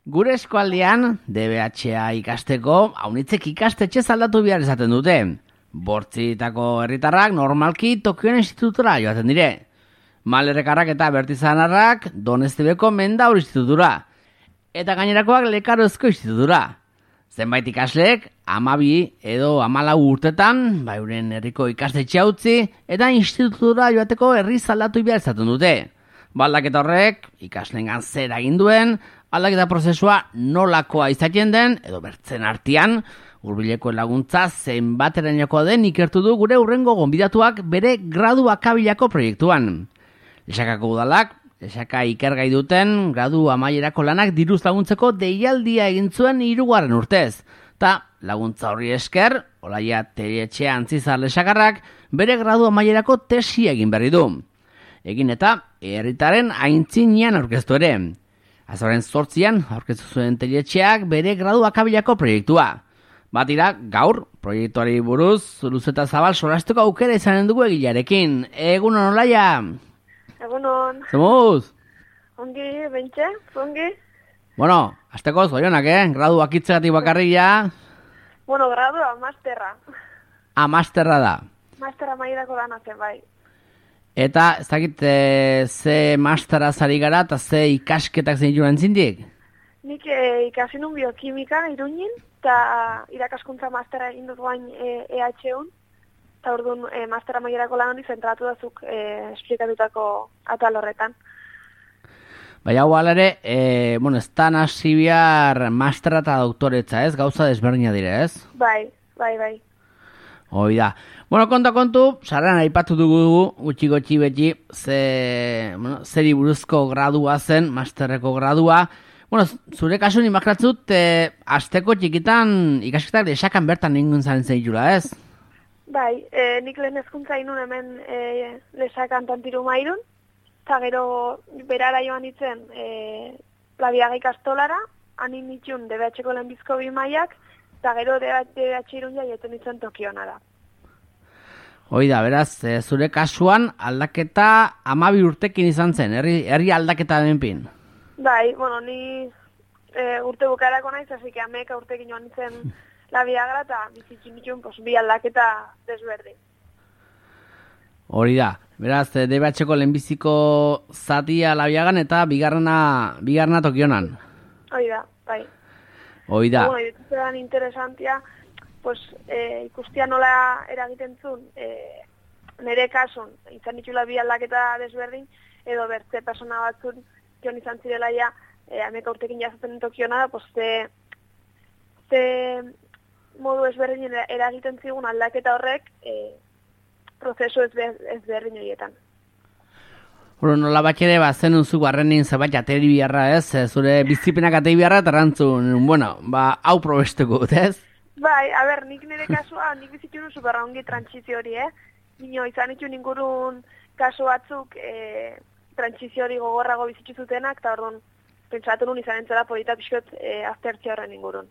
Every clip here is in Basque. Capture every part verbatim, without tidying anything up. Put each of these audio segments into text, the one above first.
Gure eskualdean, D B H-a ikasteko, haunitzek ikastetxe aldatu behar esaten dute. Bortzitako herritarrak normalki Tokioen institutura joaten dire. Malerrekarrak eta Bertizanarrak Donestebeko Mendaur institutura. Eta gainerakoak Lekarozko institutura. Zenbait ikasleek, amabi edo amalau urtetan, baiuren herriko ikastetxe utzi eta institutura joateko herri aldatu behar esaten dute. Baldaketa horrek, ikaslengan zer egin duen, aldaketa prozesua nolakoa izaten den, edo bertzen artean, hurbileko laguntza zenbaterainokoa den ikertu du gure hurrengo gonbidatuak bere gradu akabilako proiektuan. Lesakako udalak, lesaka ikergai duten gradu amaierako lanak diruz laguntzeko deialdia egin zuen hirugarren urtez. Ta laguntza horri esker, Olaia Telletxea Antzizar lesakarrak bere gradu amaierako tesi egin berri du. Egin eta herritaren aintzinean aurkeztu ere. Azoren zortzian aurkeztu zuen Telletxeak bere gradu akabilako proiektua. Batira, gaur, proiektuari buruz, luzeta zabal solastuko aukera izanen dugu egilarekin. Egunon, Olaia? Egunon. Zemuz? Ongi, bentxe, ongi. Bueno, azteko zoionak, eh? Gradu akitzegatik bakarria. Bueno, gradua, masterra. Ah, masterra da. Masterra mairako lana zen, bai. Eta, ez dakit, e, ze mastera zari gara eta ze ikasketak zen joan zindik? Nik e, ikasi nun biokimika iruñin, eta irakaskuntza mastera egin dut guain e, E H un, eta orduan e, mastera maierako lan hori zentratu dazuk e, esplikatutako atal horretan. Baina hau alere, e, bueno, ez da nasi bihar mastera eta doktoretza, ez? Gauza desberdina dire, ez? Bai, bai, bai. Hoi da. Bueno, konta kontu, sarrean aipatu dugu gutxi gotxi beti ze, bueno, zeri buruzko gradua zen, masterreko gradua. Bueno, zure kasun imakratzut, e, azteko txikitan ikasketak desakan bertan ningun zaren zeitula, ez? Bai, e, nik lehen hezkuntza inun hemen e, lesakan tantiru mairun, eta gero berara joan ditzen e, Labiaga ikastolara, hanin nitxun D B H-ko lehenbizko bi mailak, eta gero D B H irun jaieten ditzen Tokionara. Hoi da, beraz, e, zure kasuan aldaketa amabi urtekin izan zen, herri, herri aldaketa denpin. Bai, bueno, ni e, urte bukarako naiz, hasi que ameka urtekin joan nintzen Labiagara, eta bizitzin ditun, pues, bi aldaketa desberdin. Hori da, beraz, D B H-ko lehenbiziko zatia Labiagan eta bigarrena, bigarrena Tokionan. Hoi da, bai. Hoi da. Bueno, dituztean interesantia, pues, e, ikustia nola eragiten zuen, e, nire kasun, izan ditula bi aldaketa desberdin, edo bertze persona batzun, joan izan zirela ja, e, ameka urtekin jazaten Tokiona, pues, ze, ze modu ezberdin eragiten zigun aldaketa horrek, e, prozesu ezberdin horietan. Bueno, nola bat ere bat zenun zu garrenin zebat ateri biharra, ez? Zure bizipenak ateri biharra eta rantzun, bueno, ba, hau probesteko, ez? Bai, a ber, nik nire kasua, nik bizitu nun superra ongi trantzizio hori, eh? Nino, izan itxun ingurun kasu batzuk e, trantzizio hori gogorrago bizitu zutenak, eta orduan, pentsatu nun izan entzela polita pixkot e, aztertzia horren ingurun.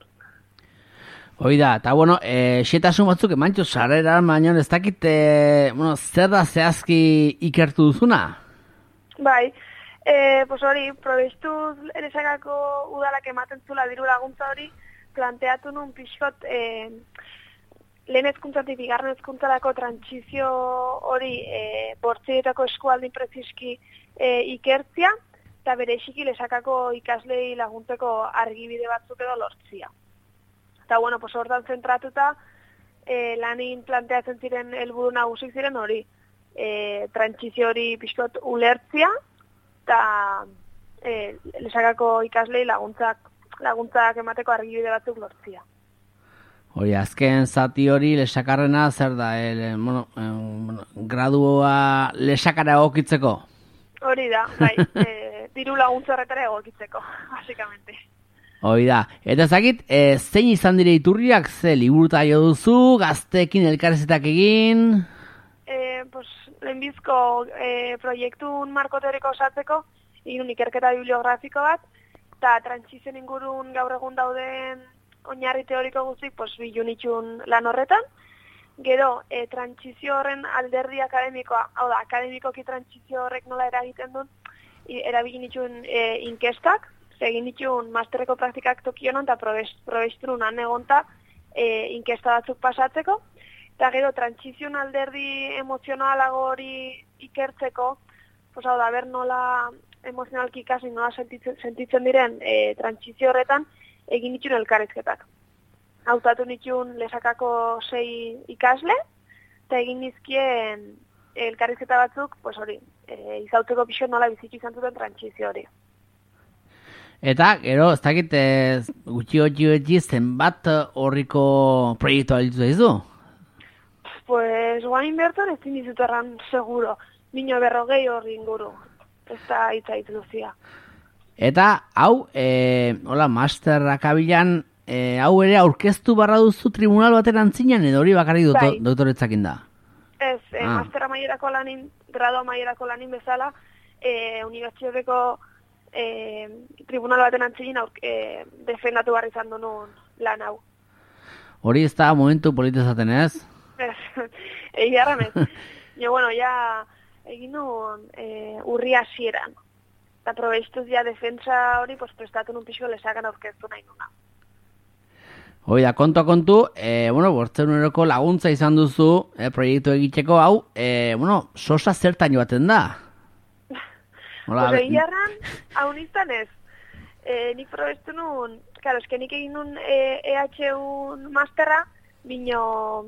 Hoi da, eta bueno, e, xetasun batzuk emantxo sarrera, baina ez dakit, e, bueno, zer da zehazki ikertu duzuna? Bai, e, pues hori, probestuz eresakako udalak ematen zula diru laguntza hori, planteatu nun pixkot e, lehen ezkuntzatik bigarren ezkuntzarako trantzizio hori e, bortzietako eskualdin preziski e, ikertzia, eta bere esiki lesakako ikaslei laguntzeko argibide batzuk edo lortzia. Eta bueno, pues hortan zentratuta e, lanin planteatzen ziren helburu nagusik ziren hori, e, trantzizio hori pixkot ulertzia, eta e, lesakako ikaslei laguntzak laguntzak emateko argibide batzuk lortzia. Hori, azken zati hori lesakarrena zer da, e, bueno, e, bueno, gradua lesakara egokitzeko? Hori da, bai, e, diru laguntza horretara egokitzeko, basikamente. Hori da, eta ezakit, e, zein izan dire iturriak, ze liburuta jo duzu, gazteekin elkarrezetak egin? E, pues, lehenbizko e, proiektun marko teoriko osatzeko, egin ikerketa bibliografiko bat, eta trantzizien ingurun gaur egun dauden oinarri teoriko guztik, pues, bilun itxun lan horretan. Gero, e, trantzizio horren alderdi akademikoa, hau da, akademikoki trantzizio horrek nola eragiten duen, erabigin itxun e, inkestak, egin ditun masterreko praktikak tokionan, eta probesturun han egonta e, inkesta batzuk pasatzeko. Eta gero, transizion alderdi emozionalago hori ikertzeko, pues, hau da, ber nola emozionalki ikasi, nola sentitzen, sentitzen diren e, transizio horretan, egin ditun elkarrizketak. Hautatu nituen lesakako sei ikasle, eta egin nizkien elkarrizketa batzuk, pues hori, e, izautzeko pixo nola bizitu izan zuten trantzizio hori. Eta, gero, ez dakit, gutxi gutxi gutxi zenbat horriko proiektua ditu zaizu? Pues, guain berton ez dizut erran seguro. Bino berrogei hori inguru. Ez da hitza itzuzia. Eta, hau, e, hola, master akabilan, E, hau ere aurkeztu barra duzu tribunal baten antzinean, edo hori bakarrik bai. Doktoretzakin da? Ez, e, ah. master amaierako lanin, grado amaierako lanin bezala, e, unibertsitateko e, tribunal baten antzinean e, defendatu barri izan duen lan hau. Hori ez da momentu politezaten ez? Ez, egi arramez. Jo, bueno, ja egin nuen e, urri hasieran. Eta probestuz ja defensa hori pues, prestatu nun pixo lesakan aurkeztu nahi nuna. Hoi da, kontu kontu, e, bueno, bortzeruneroko laguntza izan duzu, e, proiektu egiteko hau, e, bueno, sosa zertan joaten da? Pues egin jarran, hau niztan ez. E, nik probestu nun, claro, eske nik egin nun e, E H U masterra, bino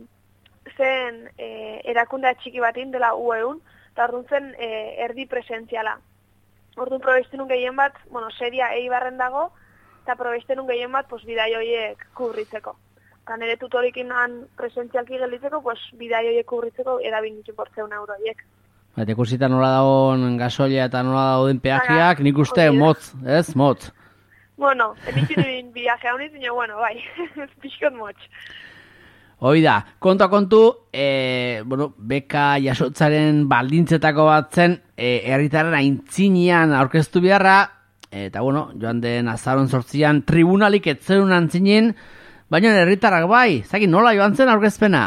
zen e, erakundea txiki batin dela U E U n, eta orduan zen e, erdi presentziala. Orduan probestu nun gehien bat, bueno, seria eibarren dago, eta probesten un gehien bat, pues, bidai horiek kubritzeko. Eta nire tutorikin han presentzialki gelditzeko, pues, bidai horiek kubritzeko erabin ditu bortzeun euro horiek. Eta ikusita nola dagoen gasolia eta nola dagoen peajiak, nik uste motz, ez? Motz. Bueno, emitu nire viaje hau niz, bueno, bai, pixkot motz. Hoi da, kontu kontu, e, bueno, beka jasotzaren baldintzetako bat zen, e, herritarren aintzinean aurkeztu beharra, eta, bueno, joan den azaron sortzian tribunalik etzerun antzinen, baina herritarrak bai, zaki nola joan zen aurkezpena?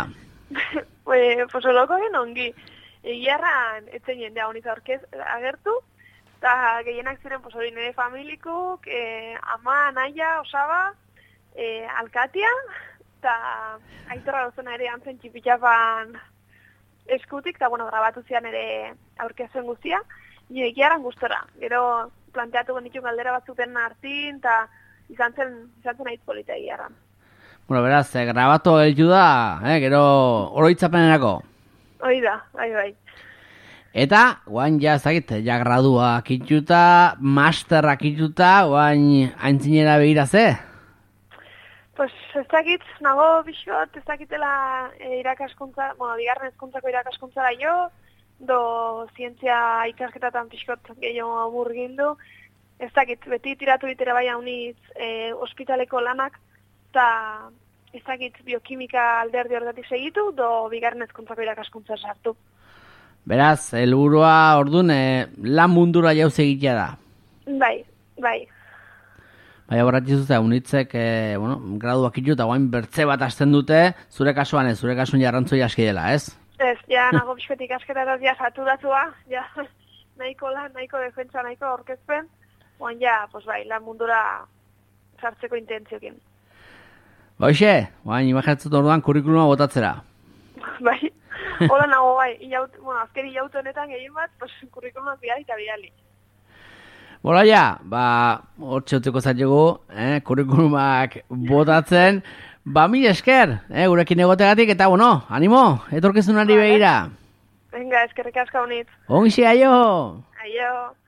Pues, pues oloko gen ongi. Egiarran etzen jende honiz aurkez agertu, eta gehienak ziren, pues hori nire familikuk, eh, ama, naia, osaba, eh, alkatia, eta aitorra dozena ere antzen txipitxapan eskutik, eta, bueno, grabatu zian ere aurkezuen guztia, nire egiarran gustora. Gero, planteatu genitxun galdera batzuten hartin, eta izan zen, izan zen aiz polita egiarran. Bueno, beraz, eh, grabatu heldu da, eh, gero oroitzapenerako. Hoi da, bai, bai. Eta, guain ja, ezagit, ja gradua kitxuta, masterra kitxuta, guain aintzinera begira ze? Pues, ezagit, nago bixot, ezagitela e, irakaskuntza, bueno, bigarren ezkuntzako irakaskuntza da jo, do zientzia ikasketatan pixkot gehiago murgildu. Ez dakit, beti tiratu ditera bai haunitz e, ospitaleko lanak, eta ez dakit biokimika alderdi horretik segitu, do bigarren ezkuntzako irakaskuntza sartu. Beraz, helburua ordun e, lan mundura jauz egitea da. Bai, bai. Baina borratxizuz da, unitzek, e, bueno, graduak itu eta guain bertze bat hasten dute, zure kasuan ez, zure kasuan jarrantzoi aski dela, ez? Ez, ja, nago pixkotik asketataz ja saturatua, ja, nahiko lan, nahiko defentsa, nahiko orkezpen, oan ja, pues bai, lan mundura sartzeko intentziokin. Hoxe, oain imaginatzen orduan kurrikuluma botatzera. Bai, hola nago bai, iaut, bueno, azkeri iautu honetan gehien bat, pues kurrikulumak bidali eta bidali. Bola ja, ba, hor txauteko zaitugu, eh, kurrikulumak botatzen, ba, mi esker, eh, gurekin egotegatik, eta, bueno, animo, etorkizunari begira. Venga, eskerrik asko honitz. Ongi, aio! Aio!